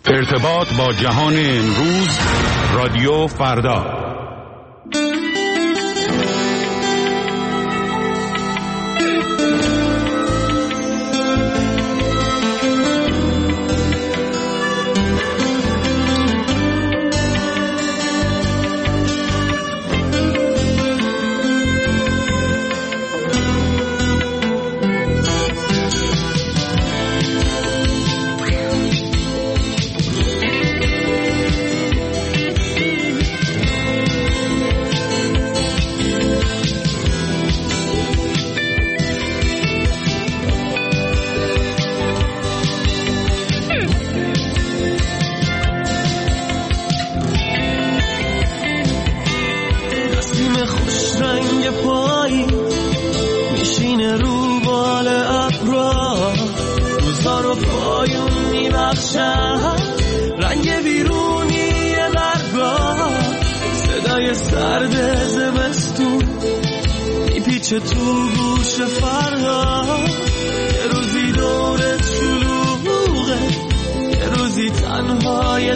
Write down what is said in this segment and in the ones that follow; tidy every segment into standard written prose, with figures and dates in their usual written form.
ارتباط با جهان امروز، رادیو فردا. چه تو گوش فردا یه روزی دورت شلوغه، یه روزی تنها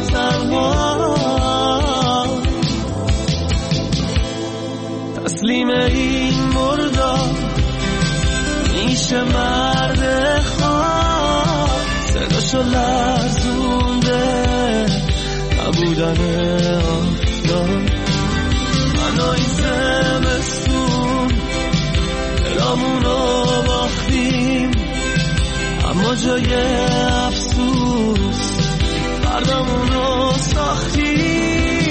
تسلیم این مردا میشه مرد خواب، صداشو لرزونده نبودن آفتاب. منو این زمستون دلامونو باختیم، اما جای افسوس فردامونو ساختیم.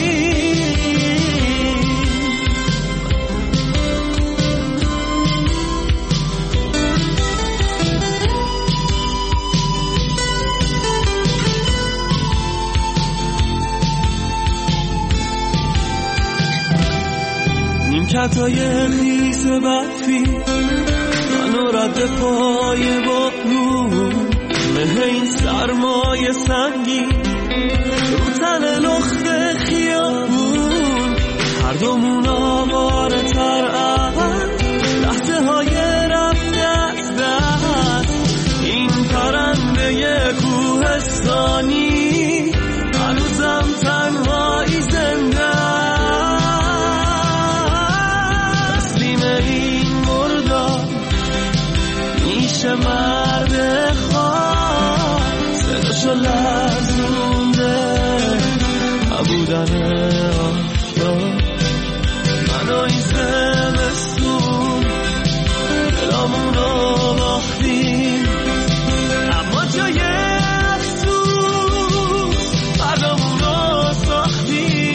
نیمکتای خیس برفی منو رد پای بارون، مه این سرمای سنگین رو تن لخت خیابون، هر دومون آواره تر از لحظه های رفت از دست. این پرنده کوهستانی هنوزم تنهایی زنده، تسلیم این مردا میشه مرد خواب، صداشو لرزونده نبودن آفتاب. منو این زمستون دلامونو باختیم، اما جای افسوس فردامونو ساختیم.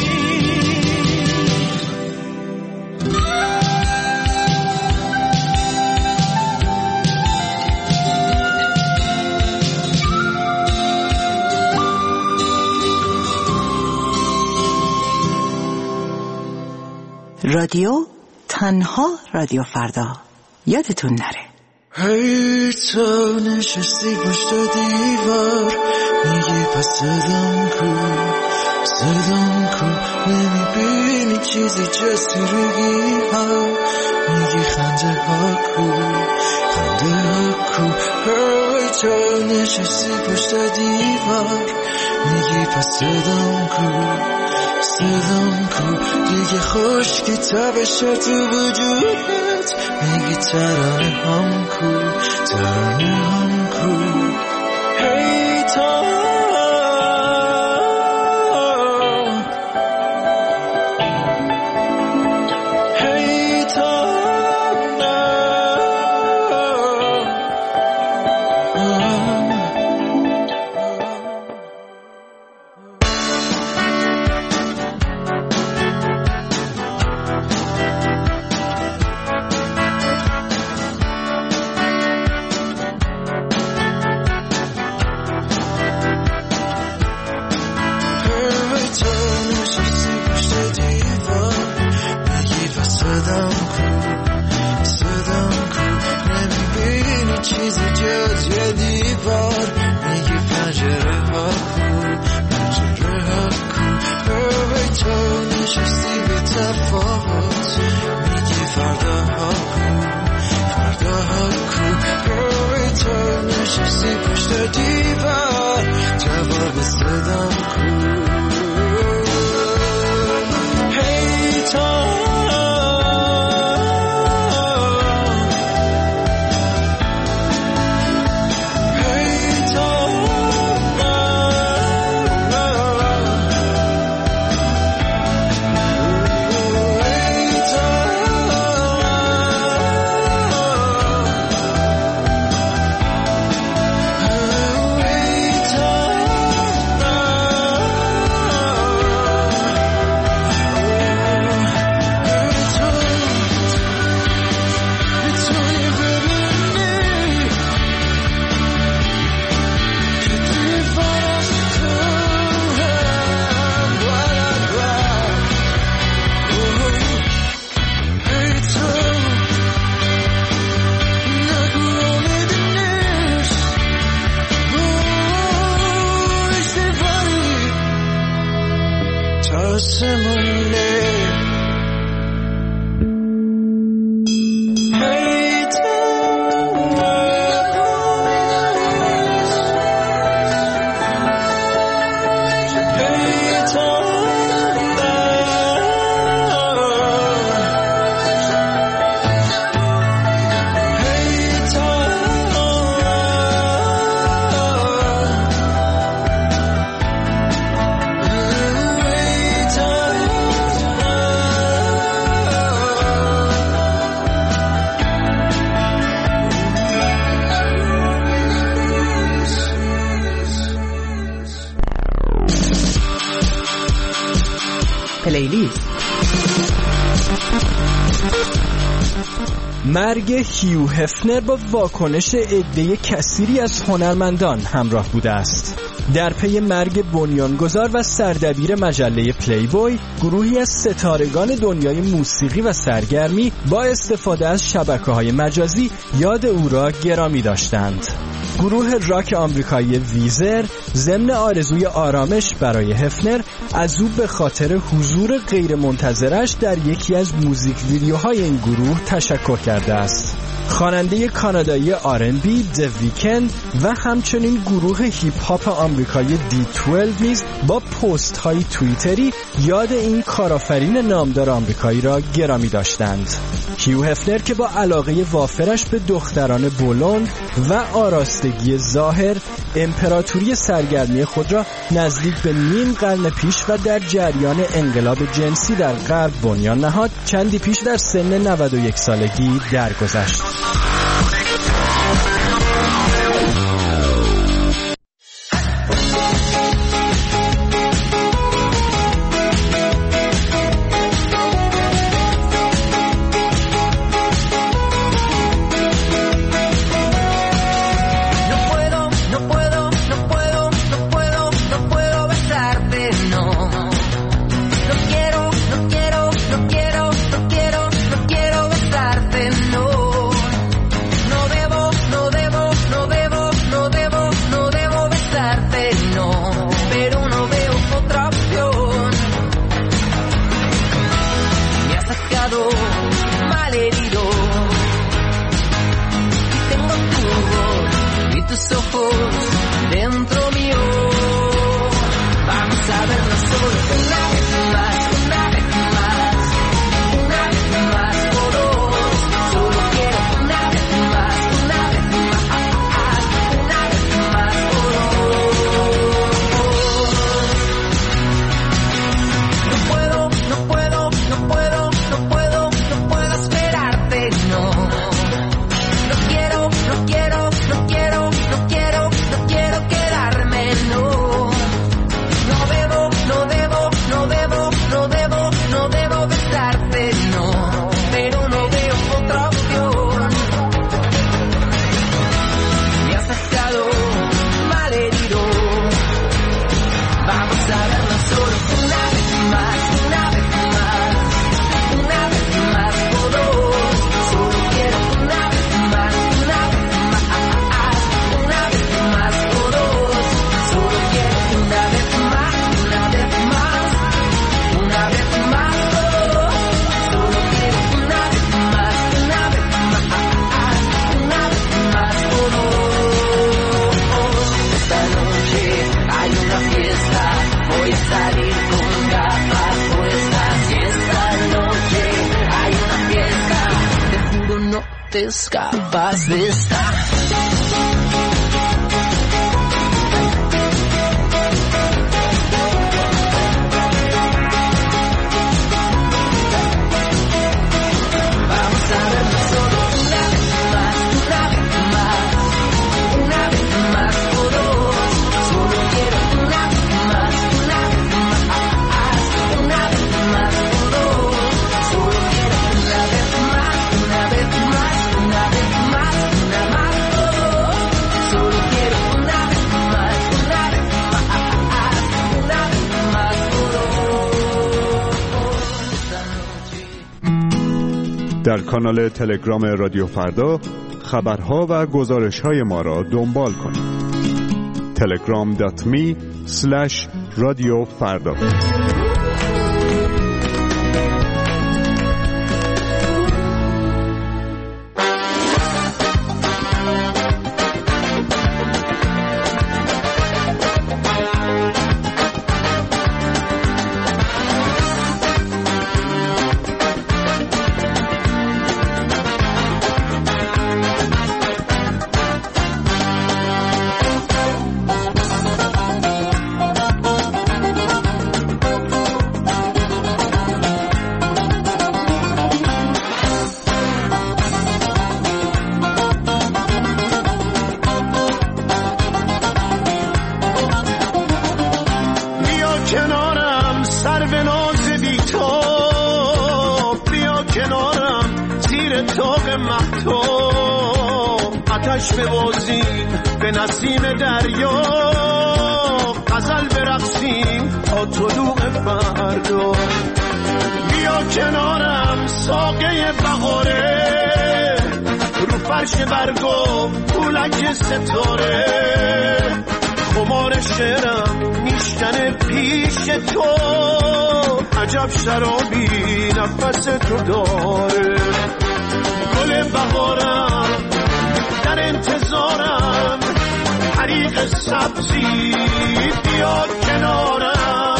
رادیو تنها رادیو فردا، یادتون نره. هی تو نشستی پشت دیوار، میگی پس صدام کو نمیبینی چیزی جستی روی ها، میگی خنده ها کو. هی تو نشستی پشت دیوار، میگی پس صدام کو دیگه خشکی تبشه تو وجودت، میگی ترانه هم کو. هی تا واسمونه پلیلیست. مرگ هیو هفنر با واکنش عده کثیری از هنرمندان همراه بوده است. در پی مرگ بنیانگذار و سردبیر مجله پلیبوی، گروهی از ستارگان دنیای موسیقی و سرگرمی با استفاده از شبکه‌های مجازی یاد او را گرامی داشتند. گروه راک آمریکایی ویزر ضمن آرزوی آرامش برای هفنر از او به خاطر حضور غیرمنتظرش در یکی از موزیک ویدیوهای این گروه تشکر کرده است. خواننده کانادایی R&B The Weeknd و همچنین گروه هیپ هاپ آمریکایی D12 نیز با پست های توییتری یاد این کارآفرین نامدار آمریکایی را گرامی داشتند. هیو هفنر که با علاقه وافرش به دختران بلوند و آراستگی ظاهر امپراتوری سرگرمی خود را نزدیک به نیم قرن پیش و در جریان انقلاب جنسی در غرب بنیان نهاد، چندی پیش در سن 91 سالگی درگذشت. Escapas de esta. در کانال تلگرام رادیو فردا خبرها و گزارش‌های ما را دنبال کنید. telegram.me/رادیو فردا. آتش ببازیم به نسیم دریا، غزل برقصیم تا طلوع فردا. بیا کنارم ساقه بهاره، رو فرش برگم پولک ستاره. خمار شعرم میشکنه پیش تو، عجب شرابی نفس تو داره. گل بهارم در انتظارم، حریق سبزی بیا کنارم.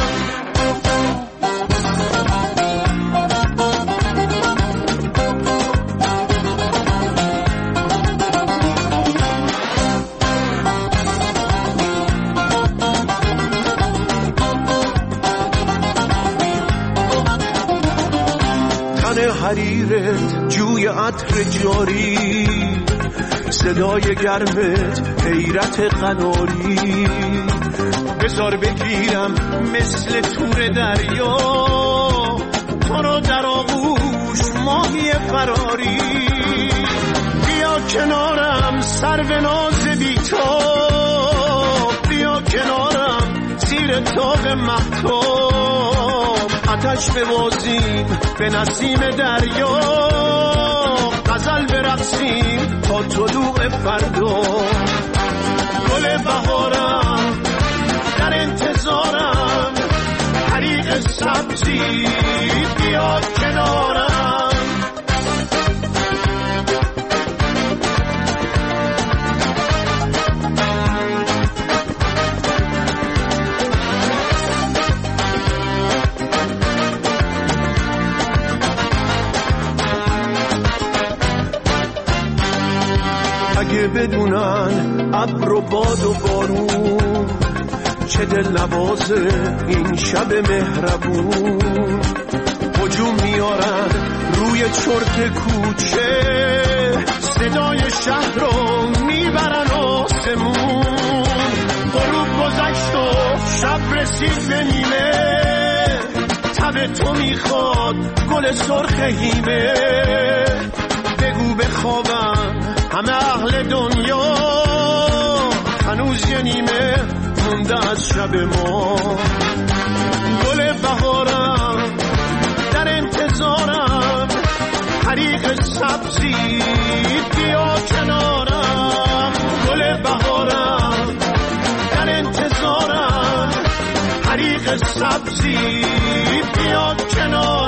حریرت جوی عطر جاری، صدای گرمت حیرت قناری. بذار بگیرم مثل تور دریا، تو رو در آغوش ماهی فراری. بیا کنارم سرو ناز بی‌تاب، بیا کنارم زیر تاق مهتاب. آتش ببازیم به نسیم دریا، غزل برقصیم تا طلوع فردا. گل بهارم در انتظارم، حریق سبزی بیا کنارم. اگه بدونن ابر و باد و بارون، چه دل نوازه این شب مهربون. هجوم میارن روی چرت کوچه، صدای شهر رو میبرن آسمون. غروب گذشت و شب رسید به نیمه، تب تو میخواد گل سرخ هیمه. بگو بخوابن همه اهل دنیا، هنوز یه نیمه مونده از شب ما. گل بهارم در انتظارم، حریق سبزی بیا کنارم. گل بهارم در انتظارم، حریق سبزی بیا کنارم.